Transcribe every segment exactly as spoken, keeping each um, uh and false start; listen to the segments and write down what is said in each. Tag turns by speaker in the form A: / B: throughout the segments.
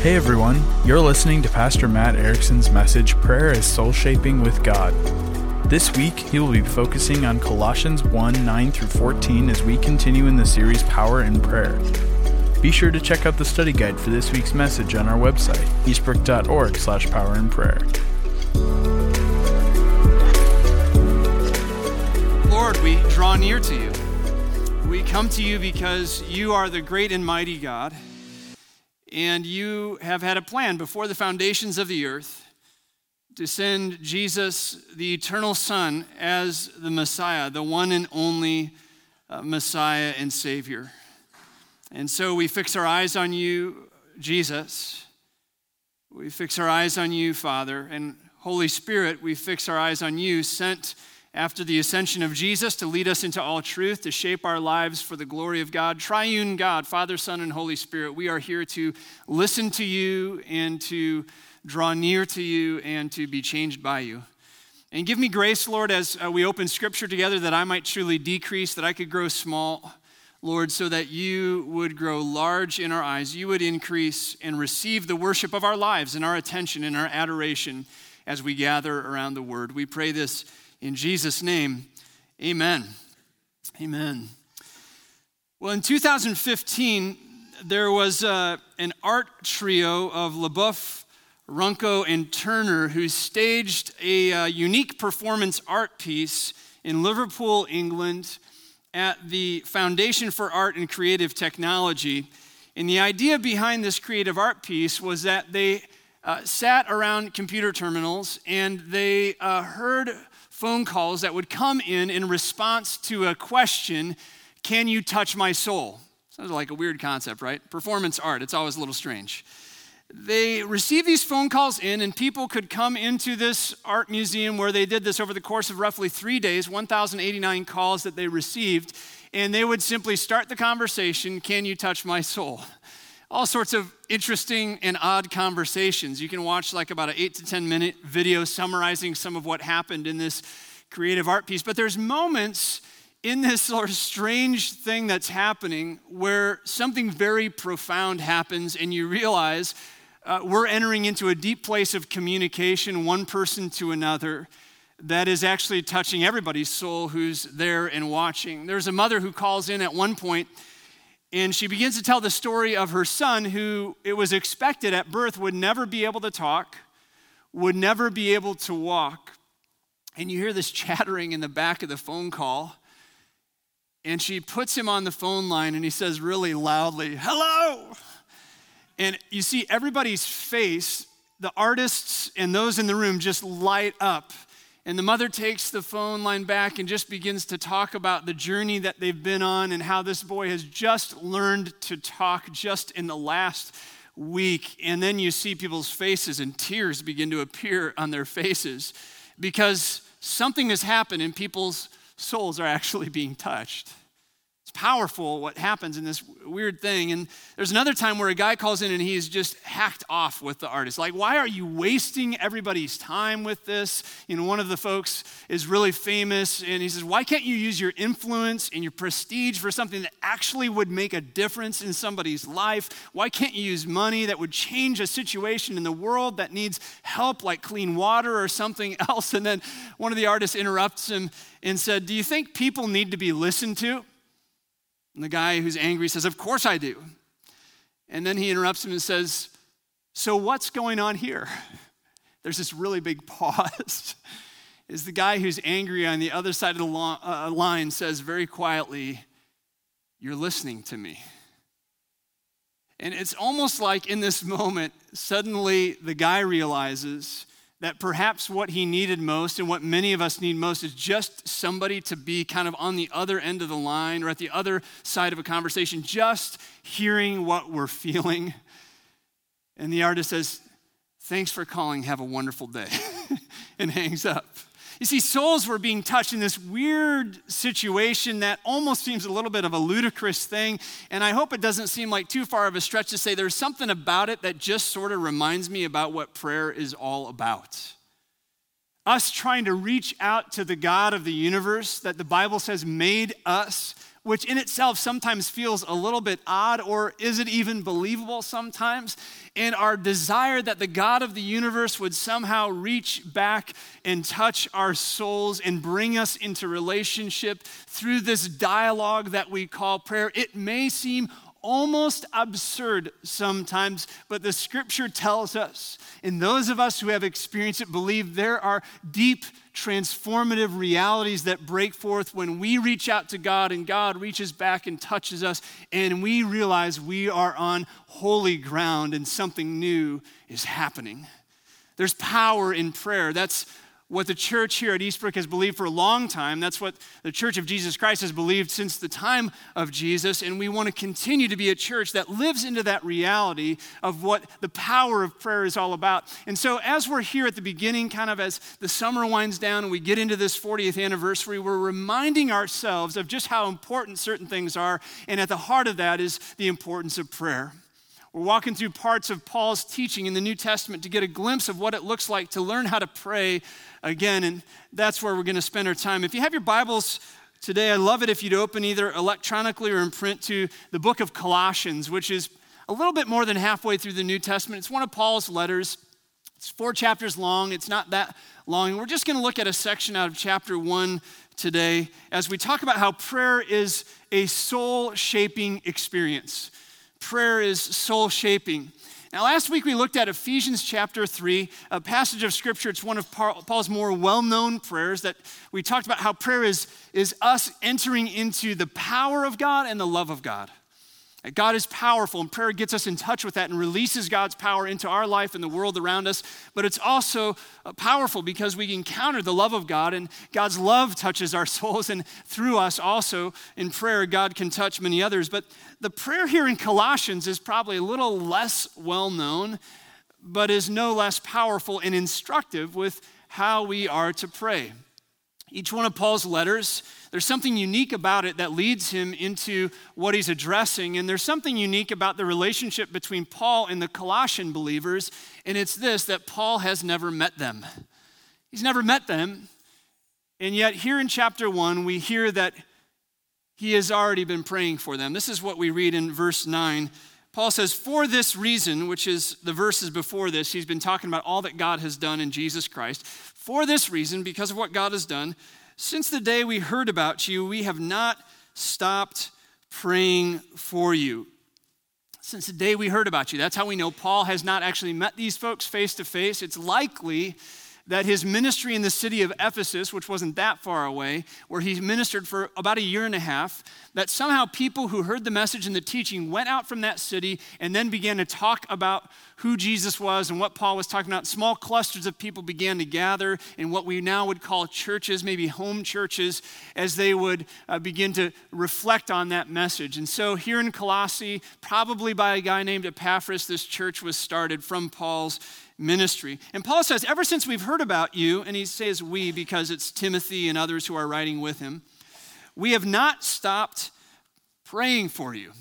A: Hey everyone, you're listening to Pastor Matt Erickson's message, Prayer is Soul Shaping with God. This week, he will be focusing on Colossians one, nine through fourteen as we continue in the series Power in Prayer. Be sure to check out the study guide for this week's message on our website, eastbrook.org slash power in prayer.
B: Lord, we draw near to you. We come to you because you are the great and mighty God. And you have had a plan before the foundations of the earth to send Jesus, the eternal Son, as the Messiah, the one and only uh, Messiah and Savior. And so we fix our eyes on you, Jesus. We fix our eyes on you, Father. And Holy Spirit, we fix our eyes on you, sent after the ascension of Jesus to lead us into all truth, to shape our lives for the glory of God. Triune God, Father, Son, and Holy Spirit, we are here to listen to you and to draw near to you and to be changed by you. And give me grace, Lord, as uh, we open Scripture together, that I might truly decrease, that I could grow small, Lord, so that you would grow large in our eyes. You would increase and receive the worship of our lives and our attention and our adoration as we gather around the Word. We pray this in Jesus' name, amen. Amen. Well, in two thousand fifteen, there was uh, an art trio of LaBeouf, Runco, and Turner who staged a uh, unique performance art piece in Liverpool, England, at the Foundation for Art and Creative Technology. And the idea behind this creative art piece was that they uh, sat around computer terminals and they uh, heard phone calls that would come in in response to a question, can you touch my soul? Sounds like a weird concept, right? Performance art, it's always a little strange. They received these phone calls in, and people could come into this art museum where they did this over the course of roughly three days, one thousand eighty-nine calls that they received, and they would simply start the conversation, can you touch my soul? All sorts of interesting and odd conversations. You can watch like about an eight to ten minute video summarizing some of what happened in this creative art piece. But there's moments in this sort of strange thing that's happening where something very profound happens and you realize uh, we're entering into a deep place of communication, one person to another, that is actually touching everybody's soul who's there and watching. There's a mother who calls in at one point, and she begins to tell the story of her son who, it was expected at birth, would never be able to talk, would never be able to walk. And you hear this chattering in the back of the phone call. And she puts him on the phone line and he says really loudly, hello. And you see everybody's face, the artists and those in the room just light up. And the mother takes the phone line back and just begins to talk about the journey that they've been on and how this boy has just learned to talk just in the last week. And then you see people's faces and tears begin to appear on their faces because something has happened and people's souls are actually being touched. It's powerful what happens in this weird thing. And there's another time where a guy calls in and he's just hacked off with the artist. Like, why are you wasting everybody's time with this? You know, one of the folks is really famous and he says, why can't you use your influence and your prestige for something that actually would make a difference in somebody's life? Why can't you use money that would change a situation in the world that needs help, like clean water or something else? And then one of the artists interrupts him and said, do you think people need to be listened to? And the guy who's angry says, of course I do. And then he interrupts him and says, so what's going on here? There's this really big pause. As the guy who's angry on the other side of the lo- uh, line says very quietly, you're listening to me. And it's almost like in this moment, suddenly the guy realizes that perhaps what he needed most and what many of us need most is just somebody to be kind of on the other end of the line or at the other side of a conversation, just hearing what we're feeling. And the artist says, thanks for calling, have a wonderful day, and hangs up. You see, souls were being touched in this weird situation that almost seems a little bit of a ludicrous thing, and I hope it doesn't seem like too far of a stretch to say there's something about it that just sort of reminds me about what prayer is all about. Us trying to reach out to the God of the universe that the Bible says made us which in itself sometimes feels a little bit odd, or is it even believable sometimes? And our desire that the God of the universe would somehow reach back and touch our souls and bring us into relationship through this dialogue that we call prayer. It may seem almost absurd sometimes, but the scripture tells us, and those of us who have experienced it believe there are deep transformative realities that break forth when we reach out to God and God reaches back and touches us, and we realize we are on holy ground and something new is happening. There's power in prayer. That's what the church here at Eastbrook has believed for a long time. That's what the Church of Jesus Christ has believed since the time of Jesus, and we want to continue to be a church that lives into that reality of what the power of prayer is all about. And so as we're here at the beginning, kind of as the summer winds down and we get into this fortieth anniversary, we're reminding ourselves of just how important certain things are, and at the heart of that is the importance of prayer. We're walking through parts of Paul's teaching in the New Testament to get a glimpse of what it looks like to learn how to pray again, and that's where we're going to spend our time. If you have your Bibles today, I'd love it if you'd open either electronically or in print to the book of Colossians, which is a little bit more than halfway through the New Testament. It's one of Paul's letters. It's four chapters long. It's not that long. We're just going to look at a section out of chapter one today as we talk about how prayer is a soul-shaping experience. Prayer is soul-shaping. Now, last week we looked at Ephesians chapter three, a passage of scripture. It's one of Paul's more well-known prayers that we talked about how prayer is, is us entering into the power of God and the love of God. God is powerful, and prayer gets us in touch with that and releases God's power into our life and the world around us. But it's also powerful because we encounter the love of God, and God's love touches our souls, and through us also in prayer, God can touch many others. But the prayer here in Colossians is probably a little less well-known, but is no less powerful and instructive with how we are to pray. Each one of Paul's letters, there's something unique about it that leads him into what he's addressing. And there's something unique about the relationship between Paul and the Colossian believers. And it's this, that Paul has never met them. He's never met them. And yet here in chapter one, we hear that he has already been praying for them. This is what we read in verse nine. Paul says, for this reason, which is the verses before this, he's been talking about all that God has done in Jesus Christ. For this reason, because of what God has done, since the day we heard about you, we have not stopped praying for you. Since the day we heard about you. That's how we know Paul has not actually met these folks face to face. It's likely that his ministry in the city of Ephesus, which wasn't that far away, where he ministered for about a year and a half, that somehow people who heard the message and the teaching went out from that city and then began to talk about who Jesus was and what Paul was talking about. Small clusters of people began to gather in what we now would call churches, maybe home churches, as they would uh, begin to reflect on that message. And so here in Colossae, probably by a guy named Epaphras, this church was started from Paul's ministry. And Paul says, ever since we've heard about you, and he says we because it's Timothy and others who are writing with him, we have not stopped praying for you.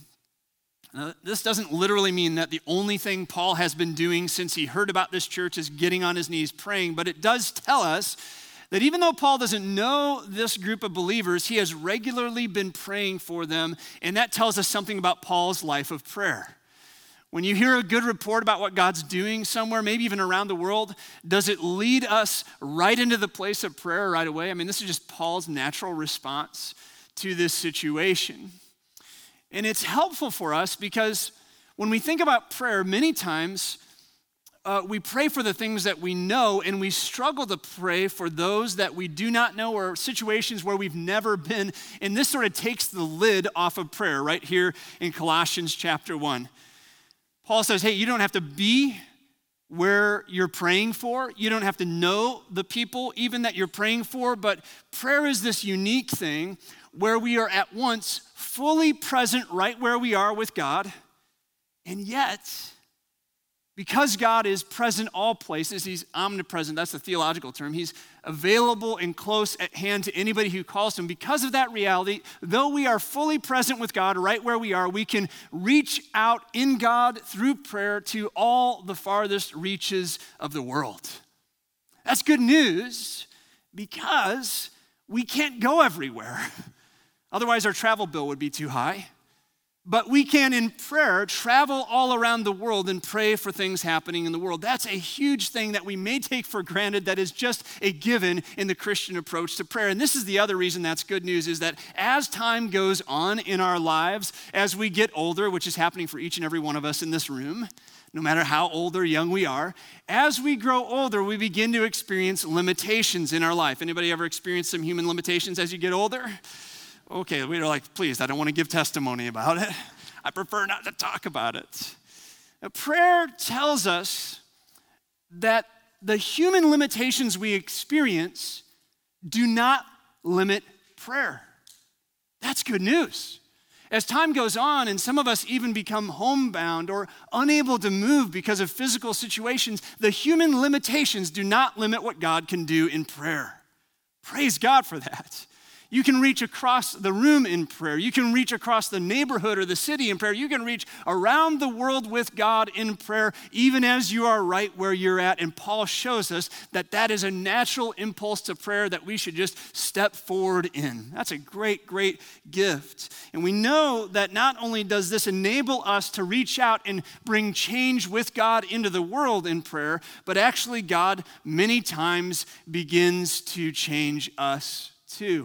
B: Now, this doesn't literally mean that the only thing Paul has been doing since he heard about this church is getting on his knees praying, but it does tell us that even though Paul doesn't know this group of believers, he has regularly been praying for them, and that tells us something about Paul's life of prayer. When you hear a good report about what God's doing somewhere, maybe even around the world, does it lead us right into the place of prayer right away? I mean, this is just Paul's natural response to this situation. And it's helpful for us because when we think about prayer, many times uh, we pray for the things that we know, and we struggle to pray for those that we do not know or situations where we've never been. And this sort of takes the lid off of prayer right here in Colossians chapter one. Paul says, hey, you don't have to be where you're praying for. You don't have to know the people even that you're praying for, but prayer is this unique thing where we are at once fully present right where we are with God, and yet, because God is present all places, he's omnipresent, that's the theological term, he's available and close at hand to anybody who calls him. Because of that reality, though we are fully present with God right where we are, we can reach out in God through prayer to all the farthest reaches of the world. That's good news because we can't go everywhere. Otherwise, our travel bill would be too high. But we can, in prayer, travel all around the world and pray for things happening in the world. That's a huge thing that we may take for granted that is just a given in the Christian approach to prayer. And this is the other reason that's good news, is that as time goes on in our lives, as we get older, which is happening for each and every one of us in this room, no matter how old or young we are, as we grow older, we begin to experience limitations in our life. Anybody ever experienced some human limitations as you get older? Okay, we're like, please, I don't want to give testimony about it. I prefer not to talk about it. Now, prayer tells us that the human limitations we experience do not limit prayer. That's good news. As time goes on and some of us even become homebound or unable to move because of physical situations, the human limitations do not limit what God can do in prayer. Praise God for that. You can reach across the room in prayer. You can reach across the neighborhood or the city in prayer. You can reach around the world with God in prayer, even as you are right where you're at. And Paul shows us that that is a natural impulse to prayer that we should just step forward in. That's a great, great gift. And we know that not only does this enable us to reach out and bring change with God into the world in prayer, but actually God many times begins to change us too.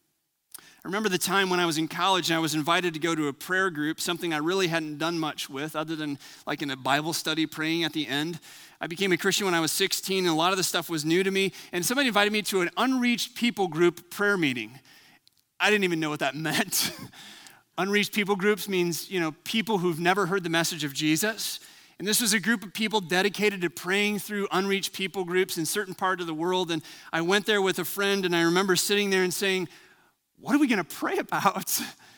B: I remember the time when I was in college and I was invited to go to a prayer group, something I really hadn't done much with other than like in a Bible study praying at the end. I became a Christian when I was sixteen and a lot of the stuff was new to me, and somebody invited me to an unreached people group prayer meeting. I didn't even know what that meant. Unreached people groups means, you know, people who've never heard the message of Jesus. And this was a group of people dedicated to praying through unreached people groups in certain part of the world. And I went there with a friend and I remember sitting there and saying, what are we going to pray about?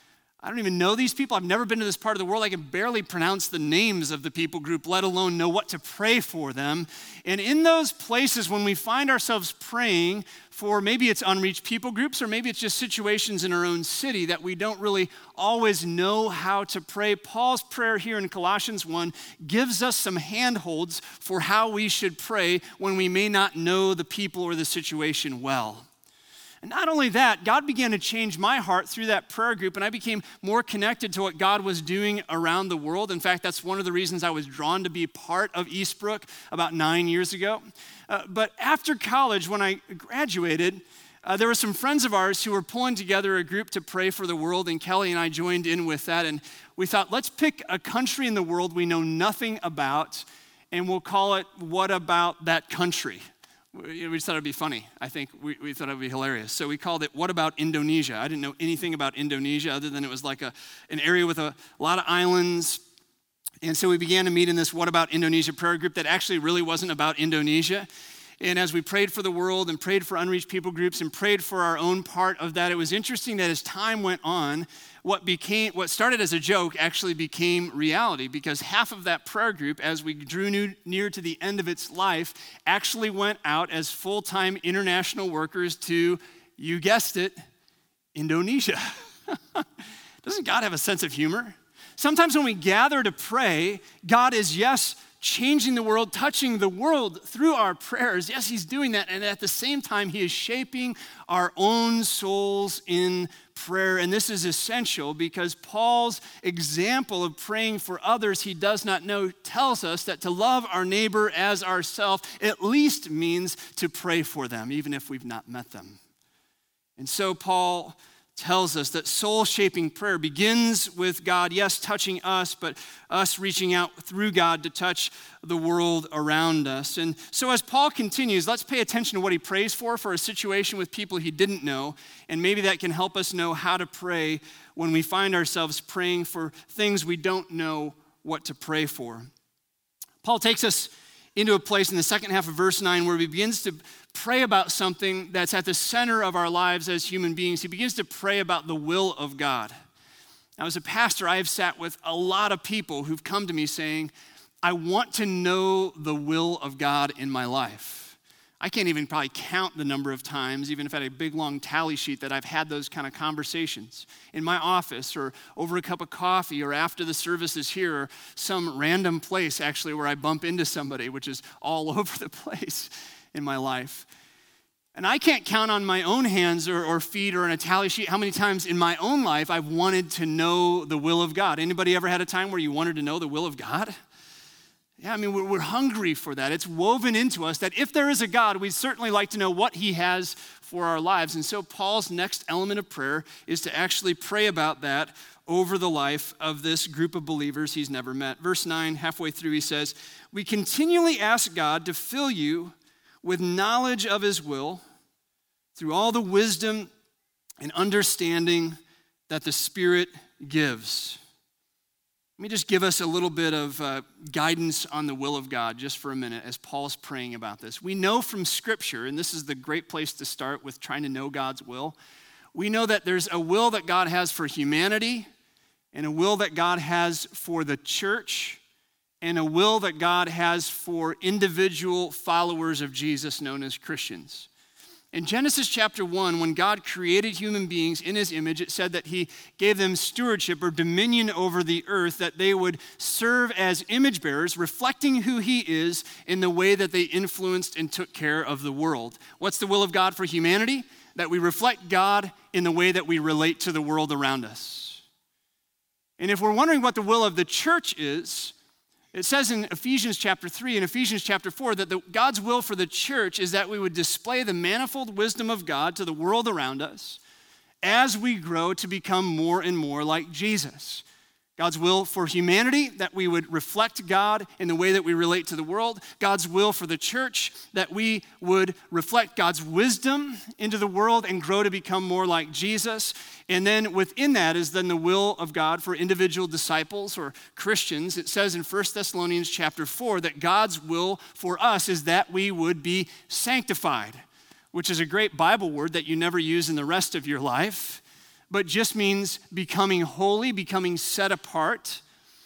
B: I don't even know these people. I've never been to this part of the world. I can barely pronounce the names of the people group, let alone know what to pray for them. And in those places, when we find ourselves praying for maybe it's unreached people groups or maybe it's just situations in our own city that we don't really always know how to pray, Paul's prayer here in Colossians one gives us some handholds for how we should pray when we may not know the people or the situation well. And not only that, God began to change my heart through that prayer group, and I became more connected to what God was doing around the world. In fact, that's one of the reasons I was drawn to be part of Eastbrook about nine years ago. Uh, but after college, when I graduated, uh, there were some friends of ours who were pulling together a group to pray for the world, and Kelly and I joined in with that. And we thought, let's pick a country in the world we know nothing about, and we'll call it, What About That Country? We just thought it'd be funny. I think we, we thought it'd be hilarious. So we called it, What About Indonesia? I didn't know anything about Indonesia other than it was like a, an area with a, a lot of islands. And so we began to meet in this What About Indonesia prayer group that actually really wasn't about Indonesia. And as we prayed for the world and prayed for unreached people groups and prayed for our own part of that, it was interesting that as time went on, what became what started as a joke actually became reality, because half of that prayer group, as we drew new, near to the end of its life, actually went out as full-time international workers to, you guessed it, Indonesia. Doesn't God have a sense of humor? Sometimes when we gather to pray, God is, yes, changing the world, touching the world through our prayers. Yes, he's doing that. And at the same time, he is shaping our own souls in prayer. And this is essential because Paul's example of praying for others he does not know tells us that to love our neighbor as ourselves at least means to pray for them, even if we've not met them. And so Paul tells us that soul-shaping prayer begins with God, yes, touching us, but us reaching out through God to touch the world around us. And so as Paul continues, let's pay attention to what he prays for, for a situation with people he didn't know, and maybe that can help us know how to pray when we find ourselves praying for things we don't know what to pray for. Paul takes us into a place in the second half of verse nine where he begins to pray about something that's at the center of our lives as human beings. He begins to pray about the will of God. Now, as a pastor, I have sat with a lot of people who've come to me saying, I want to know the will of God in my life. I can't even probably count the number of times, even if I had a big, long tally sheet, that I've had those kind of conversations in my office or over a cup of coffee or after the services here or some random place, actually, where I bump into somebody, which is all over the place in my life. And I can't count on my own hands or, or feet or an a tally sheet how many times in my own life I've wanted to know the will of God. Anybody ever had a time where you wanted to know the will of God? Yeah, I mean, we're, we're hungry for that. It's woven into us that if there is a God, we'd certainly like to know what he has for our lives. And so Paul's next element of prayer is to actually pray about that over the life of this group of believers he's never met. Verse nine, halfway through, he says, "We continually ask God to fill you with knowledge of his will through all the wisdom and understanding that the Spirit gives." Let me just give us a little bit of uh, guidance on the will of God just for a minute as Paul's praying about this. We know from Scripture, and this is the great place to start with trying to know God's will, we know that there's a will that God has for humanity and a will that God has for the church and a will that God has for individual followers of Jesus known as Christians. In Genesis chapter one, when God created human beings in his image, it said that he gave them stewardship or dominion over the earth, that they would serve as image bearers, reflecting who he is in the way that they influenced and took care of the world. What's the will of God for humanity? That we reflect God in the way that we relate to the world around us. And if we're wondering what the will of the church is, it says in Ephesians chapter three and Ephesians chapter four that the, God's will for the church is that we would display the manifold wisdom of God to the world around us as we grow to become more and more like Jesus. God's will for humanity, that we would reflect God in the way that we relate to the world. God's will for the church, that we would reflect God's wisdom into the world and grow to become more like Jesus. And then within that is then the will of God for individual disciples or Christians. It says in First Thessalonians chapter four that God's will for us is that we would be sanctified, which is a great Bible word that you never use in the rest of your life, but just means becoming holy, becoming set apart.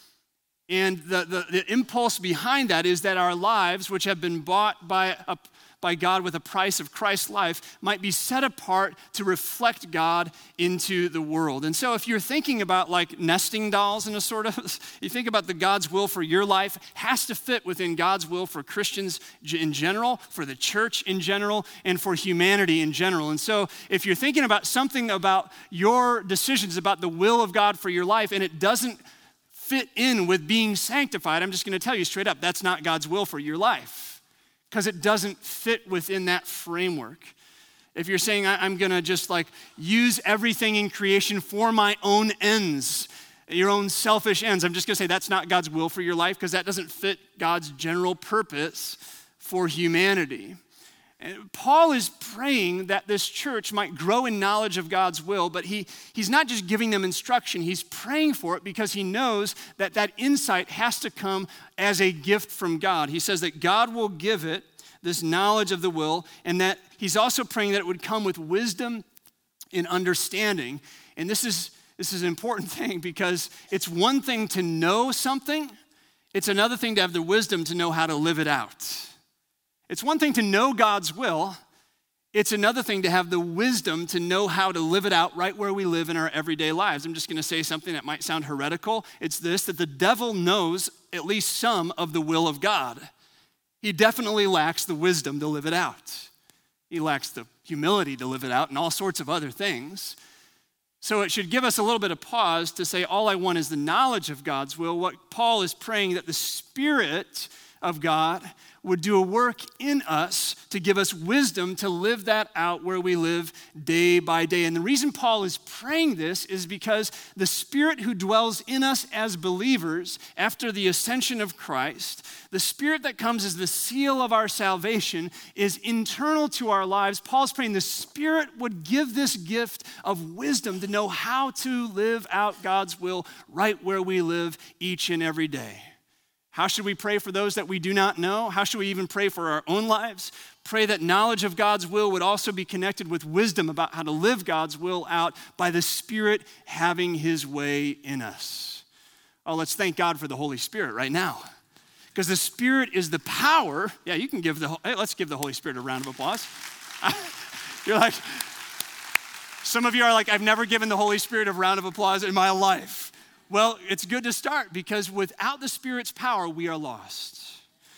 B: And the, the, the impulse behind that is that our lives, which have been bought by, a, by God with a price of Christ's life, might be set apart to reflect God into the world. And so if you're thinking about like nesting dolls in a sort of, you think about the God's will for your life, has to fit within God's will for Christians in general, for the church in general, and for humanity in general. And so if you're thinking about something about your decisions about the will of God for your life, and it doesn't fit in with being sanctified, I'm just going to tell you straight up, that's not God's will for your life, because it doesn't fit within that framework. If you're saying, I'm going to just like use everything in creation for my own ends, your own selfish ends, I'm just going to say that's not God's will for your life, because that doesn't fit God's general purpose for humanity. And Paul is praying that this church might grow in knowledge of God's will, but he, he's not just giving them instruction. He's praying for it because he knows that that insight has to come as a gift from God. He says that God will give it, this knowledge of the will, and that he's also praying that it would come with wisdom and understanding. And this is, this is an important thing, because it's one thing to know something, it's another thing to have the wisdom to know how to live it out. It's one thing to know God's will. It's another thing to have the wisdom to know how to live it out right where we live in our everyday lives. I'm just going to say something that might sound heretical. It's this, that the devil knows at least some of the will of God. He definitely lacks the wisdom to live it out. He lacks the humility to live it out and all sorts of other things. So it should give us a little bit of pause to say, all I want is the knowledge of God's will. What Paul is praying, that the Spirit of God would do a work in us to give us wisdom to live that out where we live day by day. And the reason Paul is praying this is because the Spirit who dwells in us as believers after the ascension of Christ, the Spirit that comes as the seal of our salvation, is internal to our lives. Paul's praying the Spirit would give this gift of wisdom to know how to live out God's will right where we live each and every day. How should we pray for those that we do not know? How should we even pray for our own lives? Pray that knowledge of God's will would also be connected with wisdom about how to live God's will out by the Spirit having his way in us. Oh, let's thank God for the Holy Spirit right now. Because the Spirit is the power. Yeah, you can give the, hey, let's give the Holy Spirit a round of applause. You're like, some of you are like, I've never given the Holy Spirit a round of applause in my life. Well, it's good to start, because without the Spirit's power, we are lost.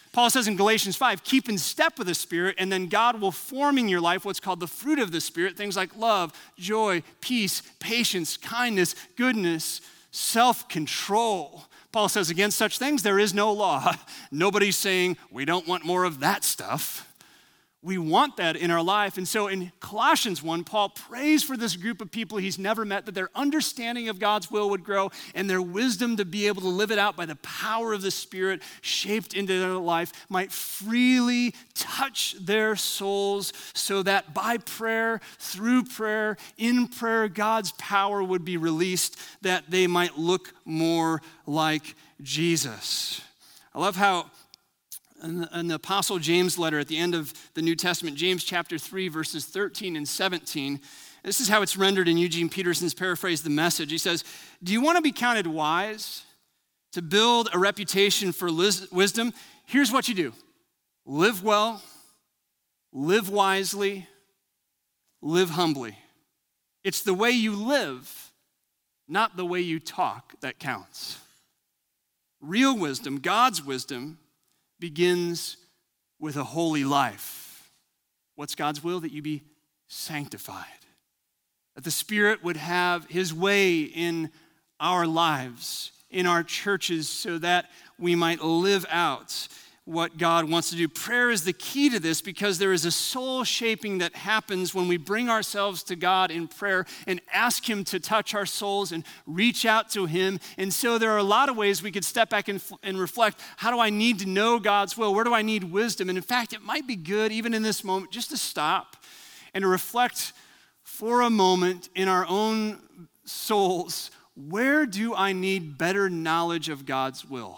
B: Paul says in Galatians five, keep in step with the Spirit, and then God will form in your life what's called the fruit of the Spirit, things like love, joy, peace, patience, kindness, goodness, self-control. Paul says against such things there is no law. Nobody's saying we don't want more of that stuff. We want that in our life. And so in Colossians one, Paul prays for this group of people he's never met, that their understanding of God's will would grow and their wisdom to be able to live it out by the power of the Spirit shaped into their life might freely touch their souls, so that by prayer, through prayer, in prayer, God's power would be released, that they might look more like Jesus. I love how In the, in the Apostle James letter at the end of the New Testament, James chapter three, verses thirteen and seventeen, this is how it's rendered in Eugene Peterson's paraphrase, The Message. He says, do you want to be counted wise, to build a reputation for liz- wisdom? Here's what you do. Live well, live wisely, live humbly. It's the way you live, not the way you talk, that counts. Real wisdom, God's wisdom, begins with a holy life. What's God's will? That you be sanctified. That the Spirit would have his way in our lives, in our churches, so that we might live out what God wants to do. Prayer is the key to this, because there is a soul shaping that happens when we bring ourselves to God in prayer and ask him to touch our souls and reach out to him. And so there are a lot of ways we could step back and, and reflect, how do I need to know God's will? Where do I need wisdom? And in fact, it might be good, even in this moment, just to stop and to reflect for a moment in our own souls, where do I need better knowledge of God's will?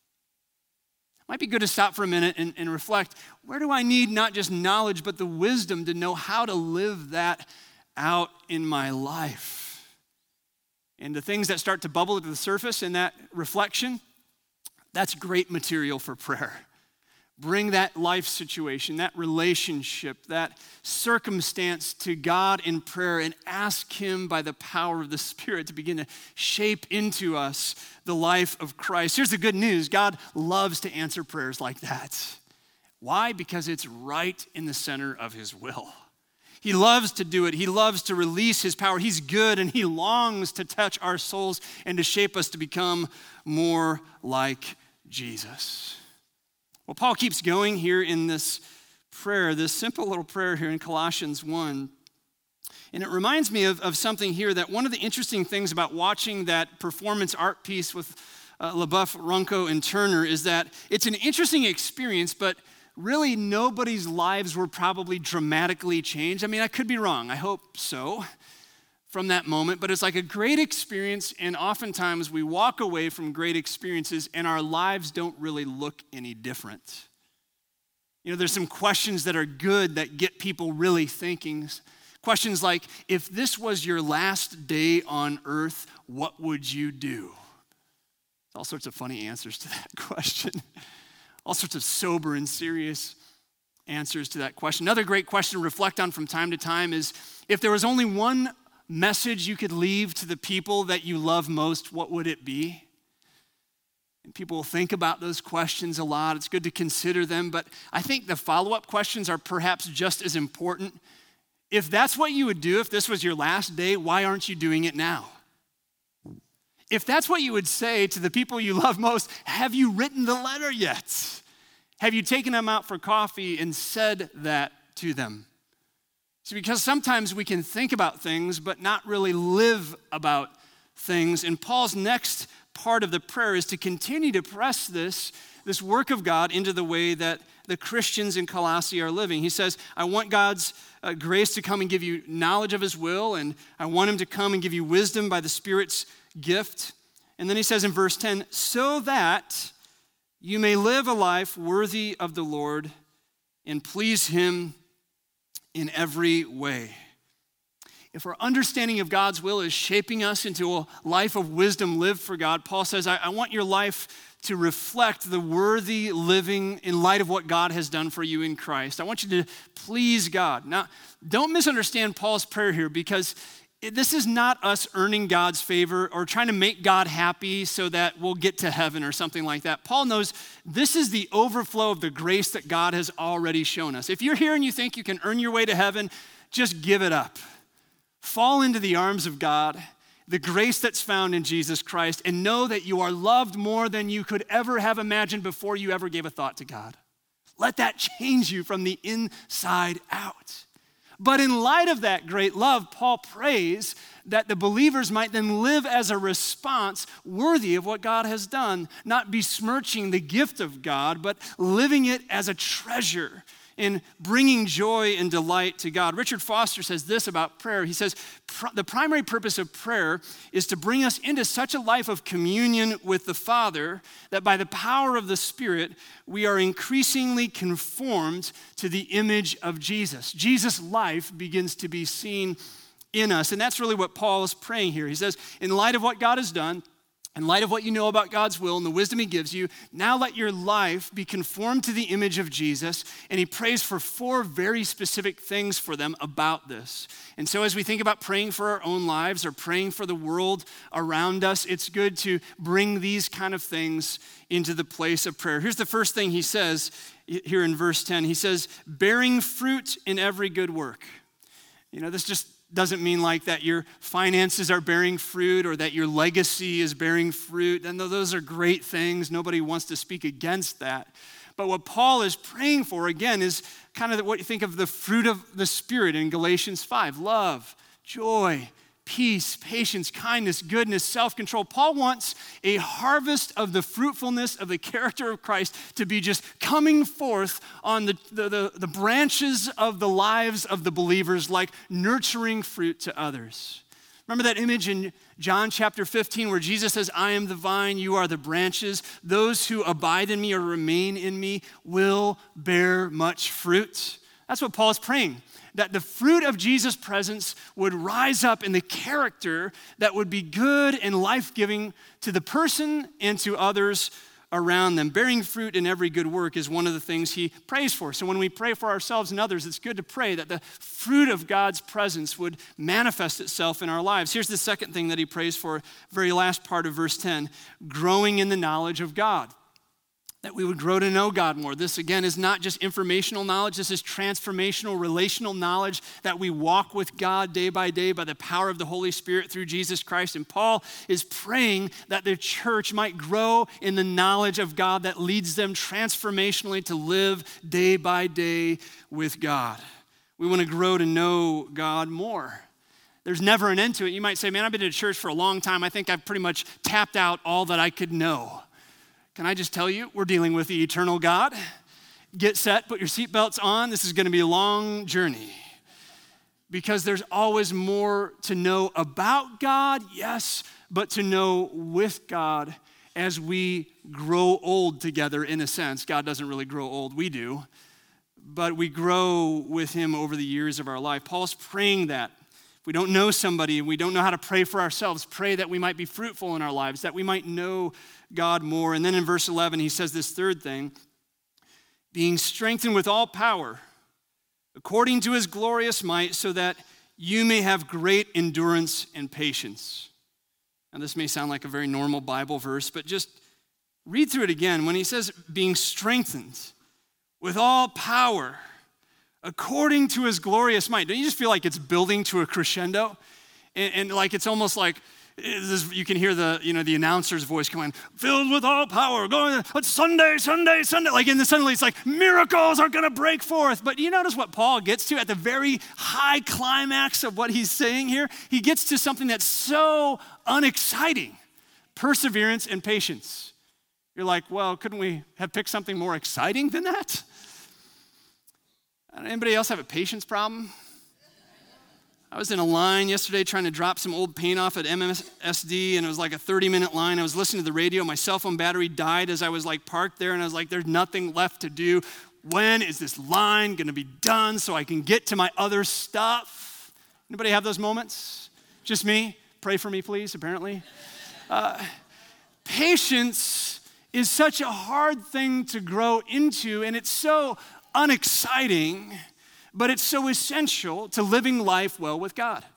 B: Might be good to stop for a minute and, and reflect, where do I need not just knowledge, but the wisdom to know how to live that out in my life? And the things that start to bubble to the surface in that reflection, that's great material for prayer. Bring that life situation, that relationship, that circumstance to God in prayer and ask him by the power of the Spirit to begin to shape into us the life of Christ. Here's the good news. God loves to answer prayers like that. Why? Because it's right in the center of his will. He loves to do it. He loves to release his power. He's good, and he longs to touch our souls and to shape us to become more like Jesus. Well, Paul keeps going here in this prayer, this simple little prayer here in Colossians one. And it reminds me of, of something here, that one of the interesting things about watching that performance art piece with uh, LaBeouf, Runco, and Turner is that it's an interesting experience, but really nobody's lives were probably dramatically changed. I mean, I could be wrong. I hope so from that moment, but it's like a great experience, and oftentimes we walk away from great experiences and our lives don't really look any different. You know, there's some questions that are good that get people really thinking. Questions like, if this was your last day on earth, what would you do? All sorts of funny answers to that question. All sorts of sober and serious answers to that question. Another great question to reflect on from time to time is, if there was only one message you could leave to the people that you love most, what would it be? And people will think about those questions a lot. It's good to consider them, but I think the follow-up questions are perhaps just as important. If that's what you would do if this was your last day, why aren't you doing it now? If that's what you would say to the people you love most, have you written the letter yet? Have you taken them out for coffee and said that to them? See, because sometimes we can think about things but not really live about things. And Paul's next part of the prayer is to continue to press this, this work of God into the way that the Christians in Colossae are living. He says, I want God's uh, grace to come and give you knowledge of his will, and I want him to come and give you wisdom by the Spirit's gift. And then he says in verse ten, so that you may live a life worthy of the Lord and please him in every way. If our understanding of God's will is shaping us into a life of wisdom lived for God, Paul says, I, I want your life to reflect the worthy living in light of what God has done for you in Christ. I want you to please God. Now, don't misunderstand Paul's prayer here, because this is not us earning God's favor or trying to make God happy so that we'll get to heaven or something like that. Paul knows this is the overflow of the grace that God has already shown us. If you're here and you think you can earn your way to heaven, just give it up. Fall into the arms of God, the grace that's found in Jesus Christ, and know that you are loved more than you could ever have imagined before you ever gave a thought to God. Let that change you from the inside out. But in light of that great love, Paul prays that the believers might then live as a response worthy of what God has done, not besmirching the gift of God, but living it as a treasure in bringing joy and delight to God. Richard Foster says this about prayer. He says, the primary purpose of prayer is to bring us into such a life of communion with the Father that by the power of the Spirit, we are increasingly conformed to the image of Jesus. Jesus' life begins to be seen in us. And that's really what Paul is praying here. He says, in light of what God has done, in light of what you know about God's will and the wisdom he gives you, now let your life be conformed to the image of Jesus. And he prays for four very specific things for them about this. And so as we think about praying for our own lives or praying for the world around us, it's good to bring these kind of things into the place of prayer. Here's the first thing he says here in verse ten. He says, bearing fruit in every good work. You know, this just doesn't mean like that your finances are bearing fruit or that your legacy is bearing fruit. And those are great things. Nobody wants to speak against that. But what Paul is praying for, again, is kind of what you think of the fruit of the Spirit in Galatians five. Love, joy, peace, patience, kindness, goodness, self-control. Paul wants a harvest of the fruitfulness of the character of Christ to be just coming forth on the, the, the, the branches of the lives of the believers, like nurturing fruit to others. Remember that image in John chapter fifteen where Jesus says, I am the vine, you are the branches. Those who abide in me or remain in me will bear much fruit. That's what Paul is praying, that the fruit of Jesus' presence would rise up in the character that would be good and life-giving to the person and to others around them. Bearing fruit in every good work is one of the things he prays for. So when we pray for ourselves and others, it's good to pray that the fruit of God's presence would manifest itself in our lives. Here's the second thing that he prays for, very last part of verse ten, growing in the knowledge of God. That we would grow to know God more. This, again, is not just informational knowledge. This is transformational, relational knowledge that we walk with God day by day by the power of the Holy Spirit through Jesus Christ. And Paul is praying that the church might grow in the knowledge of God that leads them transformationally to live day by day with God. We want to grow to know God more. There's never an end to it. You might say, man, I've been to church for a long time. I think I've pretty much tapped out all that I could know. Can I just tell you, we're dealing with the eternal God. Get set, put your seatbelts on. This is going to be a long journey because there's always more to know about God, yes, but to know with God as we grow old together in a sense. God doesn't really grow old, we do, but we grow with him over the years of our life. Paul's praying that. If we don't know somebody and we don't know how to pray for ourselves, pray that we might be fruitful in our lives, that we might know God more. And then in verse eleven, he says this third thing, being strengthened with all power, according to his glorious might, so that you may have great endurance and patience. Now, this may sound like a very normal Bible verse, but just read through it again. When he says being strengthened with all power, according to his glorious might, don't you just feel like it's building to a crescendo? And, and like it's almost like, you can hear the, you know, the announcer's voice coming, filled with all power, going, it's Sunday, Sunday, Sunday. Like in the suddenly it's like miracles are going to break forth. But you notice what Paul gets to at the very high climax of what he's saying here? He gets to something that's so unexciting, perseverance and patience. You're like, well, couldn't we have picked something more exciting than that? Anybody else have a patience problem? I was in a line yesterday trying to drop some old paint off at M S D, and it was like a thirty-minute line. I was listening to the radio. My cell phone battery died as I was like parked there, and I was like, there's nothing left to do. When is this line going to be done so I can get to my other stuff? Anybody have those moments? Just me? Pray for me, please, apparently. Uh, patience is such a hard thing to grow into, and it's so unexciting, but it's so essential to living life well with God.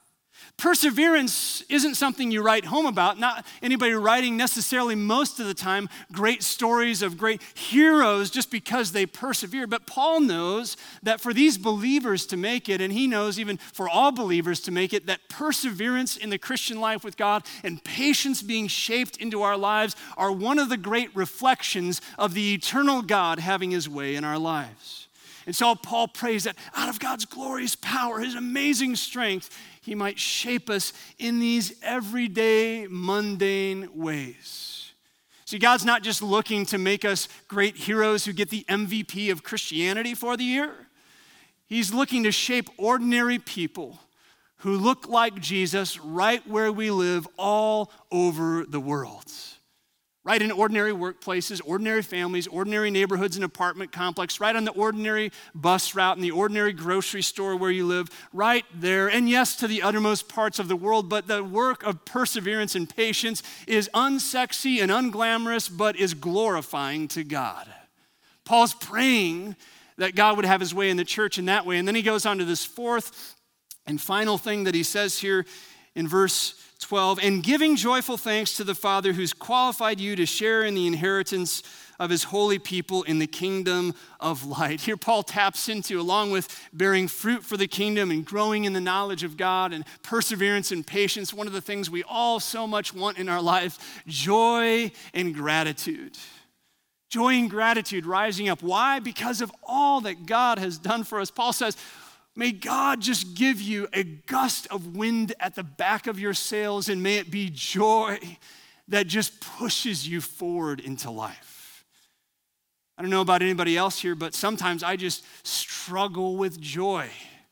B: Perseverance isn't something you write home about, not anybody writing necessarily most of the time great stories of great heroes just because they persevered. But Paul knows that for these believers to make it, and he knows even for all believers to make it, that perseverance in the Christian life with God and patience being shaped into our lives are one of the great reflections of the eternal God having his way in our lives. And so Paul prays that out of God's glorious power, his amazing strength, he might shape us in these everyday, mundane ways. See, God's not just looking to make us great heroes who get the M V P of Christianity for the year. He's looking to shape ordinary people who look like Jesus right where we live all over the world. Right in ordinary workplaces, ordinary families, ordinary neighborhoods and apartment complex, right on the ordinary bus route, in the ordinary grocery store where you live, right there, and yes, to the uttermost parts of the world, but the work of perseverance and patience is unsexy and unglamorous, but is glorifying to God. Paul's praying that God would have his way in the church in that way, and then he goes on to this fourth and final thing that he says here in verse twelve, and giving joyful thanks to the Father who's qualified you to share in the inheritance of his holy people in the kingdom of light. Here Paul taps into, along with bearing fruit for the kingdom and growing in the knowledge of God and perseverance and patience, one of the things we all so much want in our life, joy and gratitude. Joy and gratitude rising up. Why? Because of all that God has done for us. Paul says, may God just give you a gust of wind at the back of your sails, and may it be joy that just pushes you forward into life. I don't know about anybody else here, but sometimes I just struggle with joy.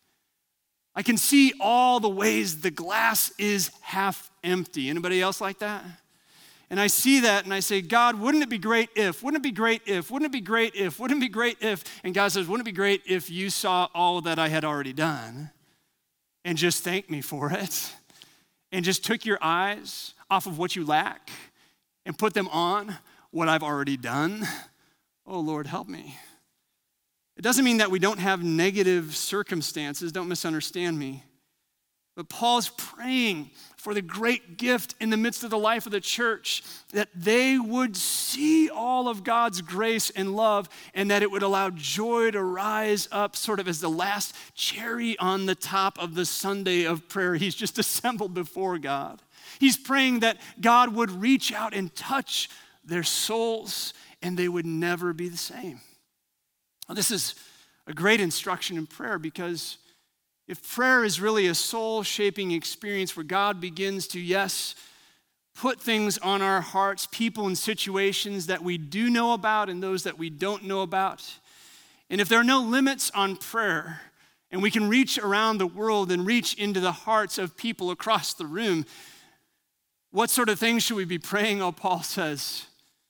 B: I can see all the ways the glass is half empty. Anybody else like that? And I see that and I say, God, wouldn't it be great if, wouldn't it be great if, wouldn't it be great if, wouldn't it be great if, and God says, wouldn't it be great if you saw all that I had already done and just thanked me for it and just took your eyes off of what you lack and put them on what I've already done? Oh, Lord, help me. It doesn't mean that we don't have negative circumstances, don't misunderstand me. But Paul's praying for the great gift in the midst of the life of the church, that they would see all of God's grace and love, and that it would allow joy to rise up sort of as the last cherry on the top of the sundae of prayer he's just assembled before God. He's praying that God would reach out and touch their souls, and they would never be the same. Now, this is a great instruction in prayer, because if prayer is really a soul-shaping experience where God begins to, yes, put things on our hearts, people and situations that we do know about and those that we don't know about, and if there are no limits on prayer, and we can reach around the world and reach into the hearts of people across the room, what sort of things should we be praying? Oh, Paul says,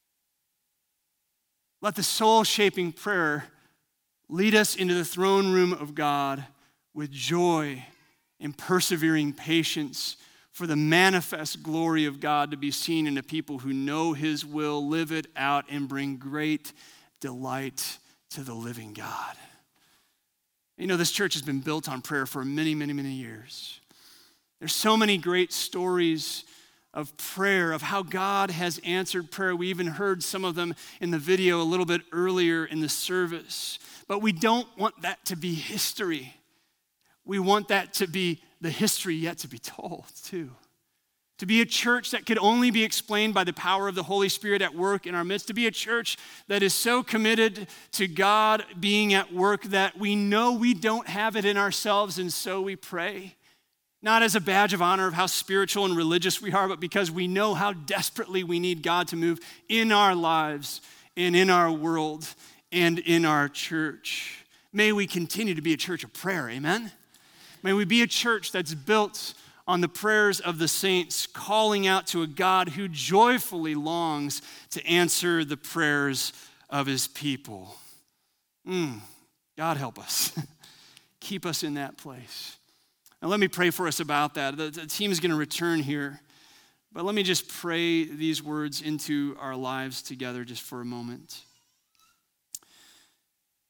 B: let the soul-shaping prayer lead us into the throne room of God with joy and persevering patience for the manifest glory of God to be seen in a people who know his will, live it out, and bring great delight to the living God. You know, this church has been built on prayer for many, many, many years. There's so many great stories of prayer, of how God has answered prayer. We even heard some of them in the video a little bit earlier in the service. But we don't want that to be history. We want that to be the history yet to be told, too. To be a church that could only be explained by the power of the Holy Spirit at work in our midst. To be a church that is so committed to God being at work that we know we don't have it in ourselves, and so we pray. Not as a badge of honor of how spiritual and religious we are, but because we know how desperately we need God to move in our lives and in our world and in our church. May we continue to be a church of prayer, amen? May we be a church that's built on the prayers of the saints, calling out to a God who joyfully longs to answer the prayers of his people. Mm, God help us. Keep us in that place. Now let me pray for us about that. The, the team is going to return here, but let me just pray these words into our lives together just for a moment.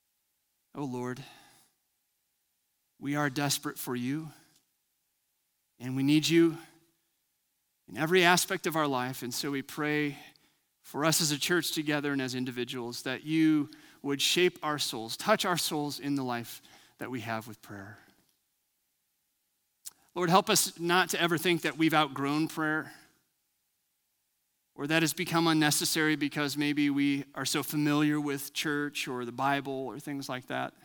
B: Oh Lord, we are desperate for you. And we need you in every aspect of our life. And so we pray for us as a church together and as individuals that you would shape our souls, touch our souls in the life that we have with prayer. Lord, help us not to ever think that we've outgrown prayer or that it's become unnecessary because maybe we are so familiar with church or the Bible or things like that.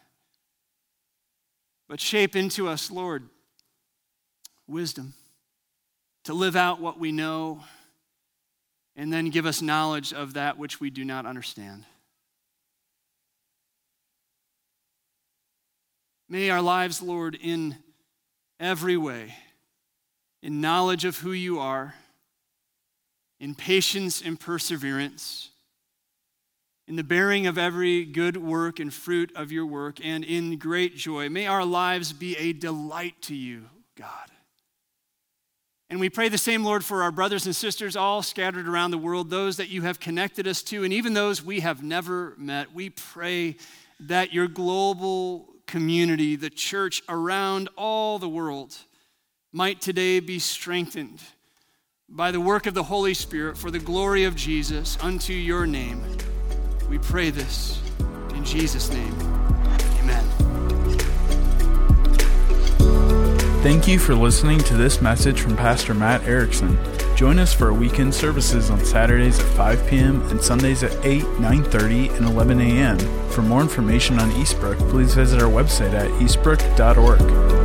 B: But shape into us, Lord, wisdom to live out what we know, and then give us knowledge of that which we do not understand. May our lives, Lord, in every way, in knowledge of who you are, in patience and perseverance, in the bearing of every good work and fruit of your work, and in great joy, may our lives be a delight to you, God. And we pray the same, Lord, for our brothers and sisters all scattered around the world, those that you have connected us to, and even those we have never met. We pray that your global community, the church around all the world, might today be strengthened by the work of the Holy Spirit for the glory of Jesus unto your name. We pray this in Jesus' name. Amen.
A: Thank you for listening to this message from Pastor Matt Erickson. Join us for our weekend services on Saturdays at five p.m. and Sundays at eight, nine thirty, and eleven a.m. For more information on Eastbrook, please visit our website at eastbrook dot org.